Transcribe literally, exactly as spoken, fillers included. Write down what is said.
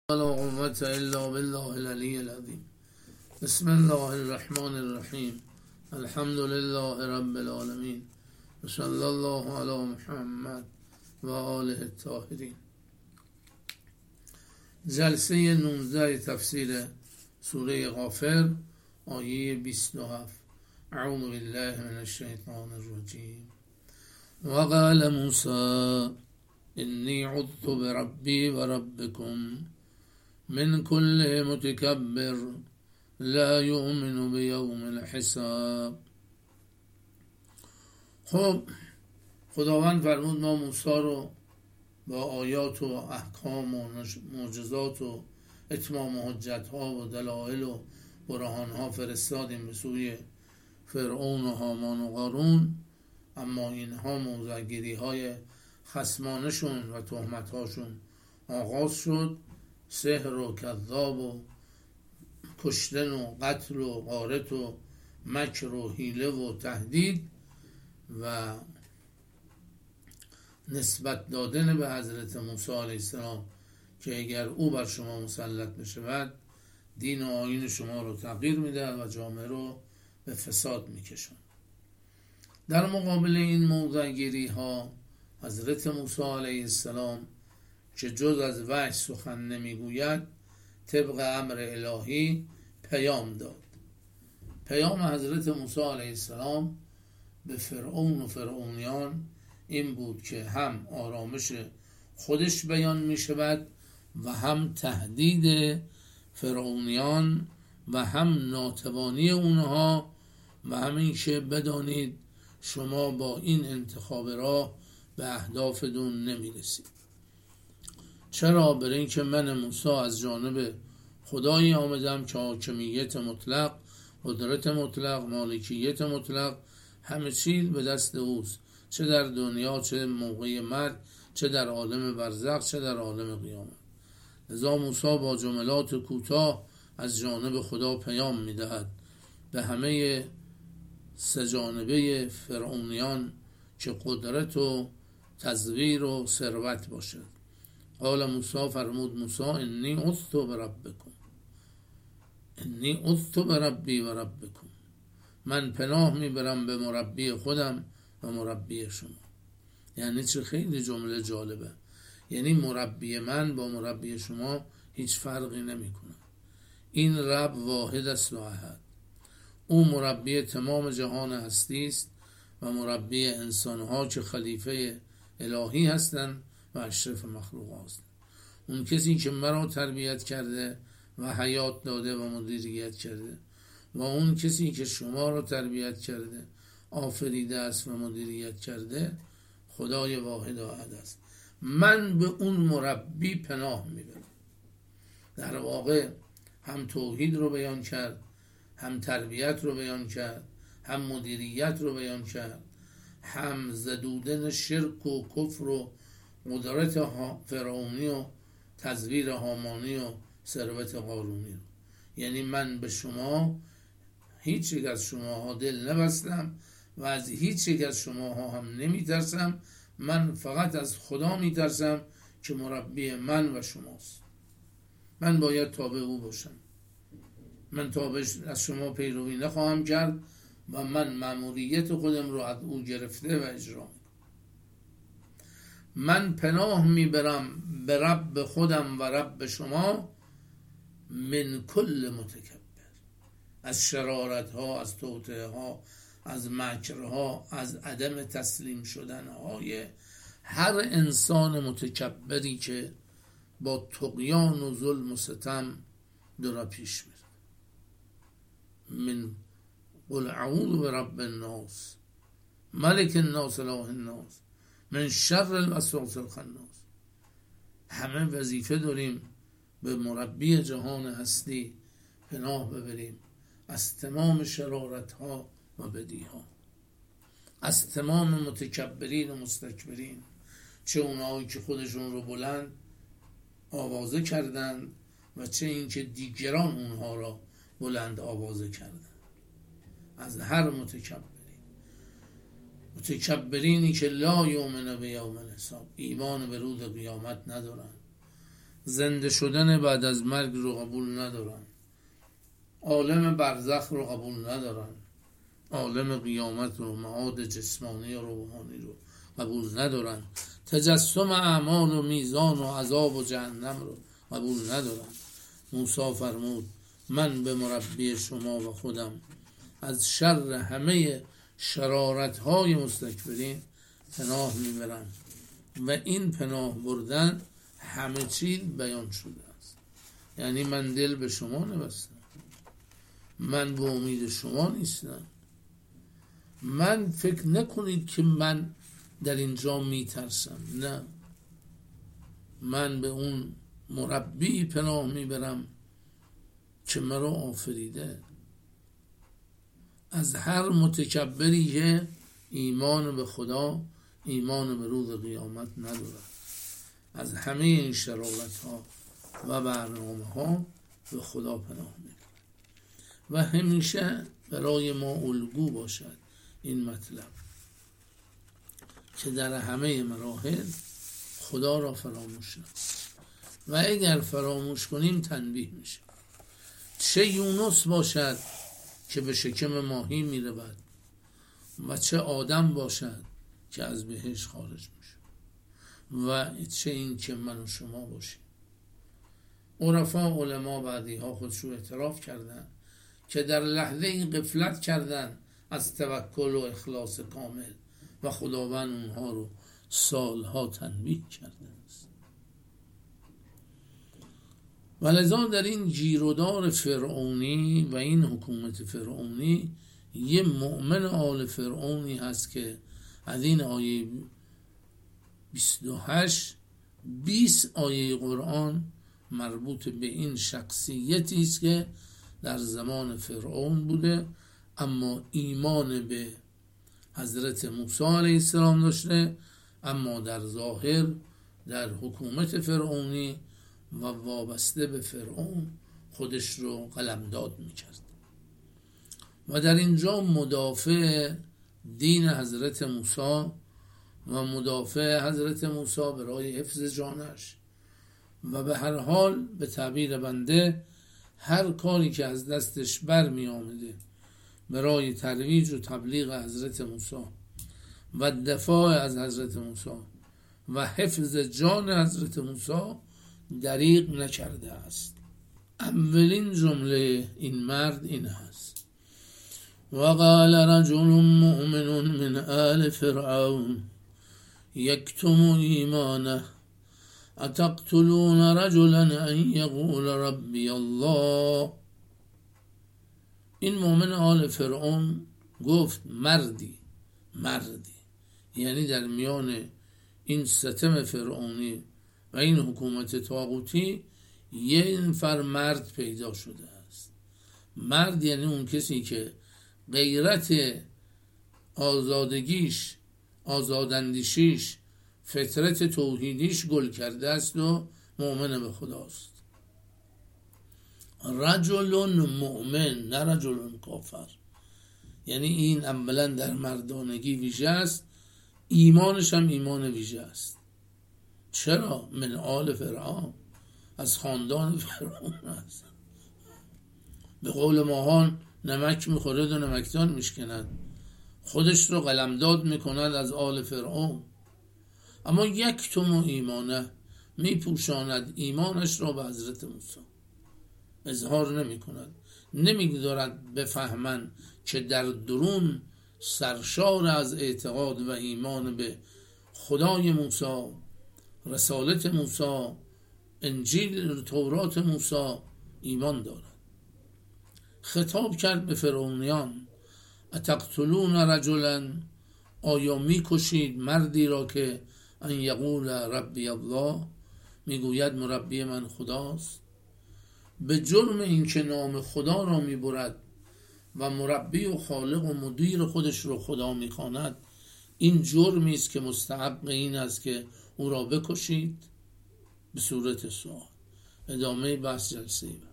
ولا قوة إلا بالله العلي العظيم. بسم الله الرحمن الرحیم. الحمد لله رب العالمین و صلی الله علی محمد و آله الطاهرین. جلسه نوزده تفسیر سوره غافر، آیه بیست و هفت. اعوذ بالله من الشیطان الرجیم. وقال موسی انی عذت بربی و ربکم من كل متكبر لا يؤمن بیوم الحساب. خب خداوند فرمود ما موسی رو با آیات و احکام و معجزات و اتمام حجت ها و دلائل و برهان ها فرستادیم به سوی فرعون و هامان و قارون، اما اینها موضع‌گیری های خصمانشون و تهمت هاشون آغاز شد. سحر و کذاب و کشتن و قتل و غارت و مکر و حیله و تهدید و نسبت دادن به حضرت موسی علیه السلام که اگر او بر شما مسلط بشود دین و آیین شما رو تغییر میده و جامعه رو به فساد میکشن. در مقابل این موضع‌گیری ها حضرت موسی علیه السلام که جز از وحی سخن نمیگوید طبق امر الهی پیام داد. پیام حضرت موسی علیه السلام به فرعون و فرعونیان این بود که هم آرامش خودش بیان می شود و هم تهدید فرعونیان و هم ناتوانی اونها و همین که بدانید شما با این انتخاب راه به اهدافتون نمی رسید. چرا؟ برای اینکه من موسی از جانب خدایی آمدم که حاکمیت مطلق، قدرت مطلق، مالکیت مطلق، همه چیز به دست اوست، چه در دنیا، چه موقع مرگ، چه در عالم برزخ، چه در عالم قیامت. لذا موسی با جملات کوتاه از جانب خدا پیام میدهد به همه سه جانبه فرعونیان که قدرت و تزویر و ثروت باشد. قال موسی، فرمود موسی انی عذت بربکم، انی عذت بربی و ربکم، من پناه میبرم به مربی خودم و مربی شما. یعنی چه؟ خیلی جمله جالبه. یعنی مربی من با مربی شما هیچ فرقی نمیکنه. این رب واحد است و احد. او مربی تمام جهان هستی است و مربی انسانها که خلیفه الهی هستند و اشرف مخلوق هستند. اون کسی که مرا تربیت کرده و حیات داده و مدیریت کرده و اون کسی که شما را تربیت کرده، آفریده است و مدیریت کرده، خدای واحد و احد است. من به اون مربی پناه میبرم. در واقع هم توحید رو بیان کرد، هم تربیت رو بیان کرد، هم مدیریت رو بیان کرد، هم زدودن شرک و کفر و قدرت فرعونی و تزویر هامانی و ثروت قارونی رو. یعنی من به شما هیچ یک از شماها دل نبستم و از هیچ یک از شماها هم نمیترسم. من فقط از خدا میترسم که مربی من و شماست. من باید تابع او باشم. من تابع از شما پیروی نخواهم کرد و من مأموریت خودم رو از او گرفته و اجرا میکنم. من پناه میبرم به رب خودم و رب شما من کل متکبر، از شرارت ها، از توطئه ها، از مکر ها، از عدم تسلیم شدن های هر انسان متکبری که با طغیان و ظلم و ستم داره پیش میره. من قل اعوذ برب الناس ملک الناس اله الناس من شر الوسواس الخناس. همه وظیفه داریم به مربی جهان هستی پناه ببریم از تمام شرارت ها و بدی ها، از تمام متکبرین و مستکبرین، چه اونایی که خودشون رو بلند آوازه کردند و چه این که دیگران اونها را بلند آوازه کردند. از هر متکبرین، متکبرینی که لا یؤمن بیوم الحساب، ایمان به روز قیامت ندارن، زنده شدن بعد از مرگ رو قبول ندارن، عالم برزخ رو قبول ندارن، عالم قیامت رو، معاد جسمانی و روحانی رو قبول ندارن، تجسم اعمال و میزان و عذاب و جهنم رو قبول ندارن. موسی فرمود من به مربی شما و خودم از شر همه شرارت های مستکبرین پناه میبرم و این پناه بردن همه چیز بیان شده است. یعنی من دل به شما نبستم، من به امید شما نیستم. من فکر نکنید که من در اینجا میترسم، نه، من به اون مربی پناه میبرم که مرا آفریده. از هر متکبری که ایمان به خدا، ایمان به روز قیامت ندارد، از همه این شرارت ها و برنامه ها به خدا پناه میبرم. و همیشه برای ما الگو باشد این مطلب که در همه مراحل خدا را فراموش نکنیم و اگر فراموش کنیم تنبیه میشه. چه یونس باشد که به شکم ماهی میرود و چه آدم باشد که از بهشت خارج میشه و چه این که من و شما باشیم. عرفا علما بعدی ها خودشو اعتراف کردن که در لحظه این غفلت کردن از توکل و اخلاص کامل و خداوند اونها رو سالها تنبیه کرده است. ولذا در این گیرودار فرعونی و این حکومت فرعونی یه مؤمن آل فرعونی هست که از این آیه بیست و هشت بیست آیه قرآن مربوط به این شخصیتی است که در زمان فرعون بوده اما ایمان به حضرت موسی علیه السلام داشته، اما در ظاهر در حکومت فرعونی و وابسته به فرعون خودش رو قلمداد میکرد و در اینجا مدافع دین حضرت موسی و مدافع حضرت موسی برای حفظ جانش و به هر حال به تعبیر بنده هر کاری که از دستش بر می آمده برای ترویج و تبلیغ حضرت موسی و دفاع از حضرت موسی و حفظ جان حضرت موسی دریغ نکرده است. اولین جمله این مرد این هست: وقال رجل مؤمن من آل فرعون یکتم ایمانه اتقتلون رجلا ان یقول ربی الله. این مؤمن آل فرعون گفت مردی مردی یعنی در میان این ستم فرعونی و این حکومت طاغوتی یه نفر مرد پیدا شده است. مرد یعنی اون کسی که غیرت آزادگیش، آزاداندیشیش، فطرت توحیدیش گل کرده است و مؤمن به خداست. رجل مؤمن، نه رجل کافر. یعنی این اولا در مردانگی ویژه است، ایمانش هم ایمان ویژه است. چرا؟ من آل فرعون، از خاندان فرعون است. به قول ماهان نمک میخورد و نمکدان میشکند، خودش رو قلمداد میکند از آل فرعون، اما یک توم ایمانه میپوشاند ایمانش را به حضرت موسی، اظهار نمی کند، نمیگذارد بفهمند که در درون سرشار از اعتقاد و ایمان به خدای موسی، رسالت موسی، انجیل تورات موسی ایمان دارد. خطاب کرد به فرعونیان: اتقتلون رجلا، آیا میکشید مردی را که ان یقول ربی الله، میگوید مربی من خداست، به جرم اینکه نام خدا را میبرد و مربی و خالق و مدیر خودش رو خدا میخواند، این جرمی است که مستحق این است که او را بکشید؟ به صورت سوال. ادامه بحث جلسه بعد.